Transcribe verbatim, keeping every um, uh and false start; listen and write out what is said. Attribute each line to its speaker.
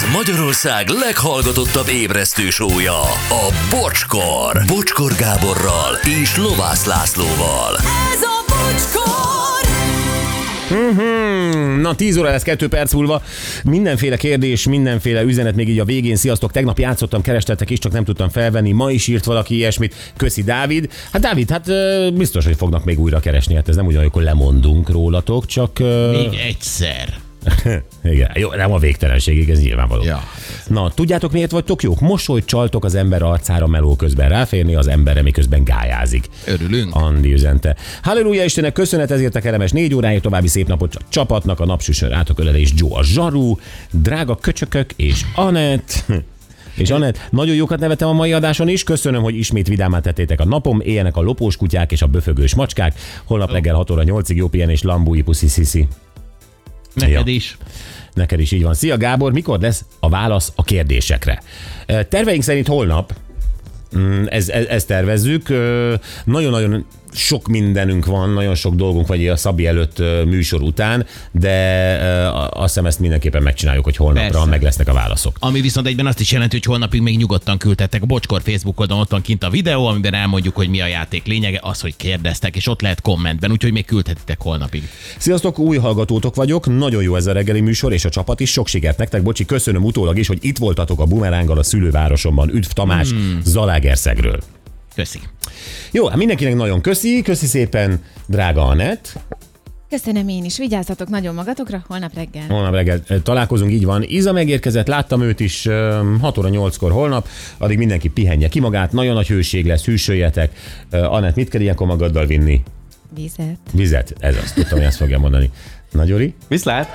Speaker 1: Ez Magyarország leghallgatottabb ébresztő show-ja, a Bocskor. Bocskor Gáborral és Lovász Lászlóval.
Speaker 2: Ez a Bocskor!
Speaker 3: Mm-hmm. Na, tíz óra lesz, kettő perc múlva. Mindenféle kérdés, mindenféle üzenet még így a végén. Sziasztok, tegnap játszottam, kerestettek is, csak nem tudtam felvenni. Ma is írt valaki ilyesmit. Köszi, Dávid. Hát Dávid, hát biztos, hogy fognak még újra keresni. Hát ez nem ugyan, hogy lemondunk rólatok, csak...
Speaker 4: Még egyszer.
Speaker 3: Igen, jó, nem a végtelenségig, ez nyilvánvaló.
Speaker 4: Ja.
Speaker 3: Na, tudjátok miért vagytok jók? Mosolyt csaltok az ember arcára meló közben ráférni az emberre, miközben gályázik.
Speaker 4: Örülünk.
Speaker 3: Andi üzente. Halleluja Istennek, köszönet ezért a kellemes négy óráért, további szép napot a csapatnak, a napsüsön rátok ölelés Joe a zsaru, drága köcsökök és Anett. És Anett, nagyon jókat nevettem a mai adáson is, köszönöm, hogy ismét vidámá tettétek a napom, éljenek a lopós kutyák és a böfögős macskák, holnap oh. reggel hat óra nyolcig jó pihenés, lambúi puszi sziszi.
Speaker 4: Neked
Speaker 3: ja.
Speaker 4: is.
Speaker 3: Neked is így van. Szia Gábor, mikor lesz a válasz a kérdésekre? Terveink szerint holnap, ez, ez, ezt tervezzük, nagyon-nagyon sok mindenünk van, nagyon sok dolgunk vagy a Szabi előtt műsor után, de azt hiszem ezt mindenképpen megcsináljuk, hogy holnapra Persze. meg lesznek a válaszok.
Speaker 4: Ami viszont egyben azt is jelenti, hogy holnapig még nyugodtan küldhettek. A Bocskor Facebook oldalon ott van kint a videó, amiben elmondjuk, hogy mi a játék lényege, az, hogy kérdeztek, és ott lehet kommentben, úgyhogy még küldhetitek holnapig.
Speaker 3: Sziasztok, új hallgatótok vagyok, nagyon jó ez a reggeli műsor, és a csapat is, sok sikert nektek. Bocsi, köszönöm utólag is, hogy itt voltatok a bumeránggal a szülővárosomban. Üdv Tamás, hmm. Zalaegerszegről.
Speaker 4: Köszi.
Speaker 3: Jó, hát mindenkinek nagyon köszi, köszi szépen, drága Anett.
Speaker 2: Köszönöm én is, vigyázzatok nagyon magatokra, holnap reggel.
Speaker 3: Holnap reggel találkozunk, így van. Iza megérkezett, láttam őt is hat óra nyolckor holnap, addig mindenki pihenje ki magát, nagyon nagy hőség lesz, hűsöljetek. Anett, mit kell ilyenkor magaddal vinni?
Speaker 2: Vizet.
Speaker 3: Vizet, ez azt tudtam, hogy ezt fogja mondani. Na Gyuri?
Speaker 5: Viszlát!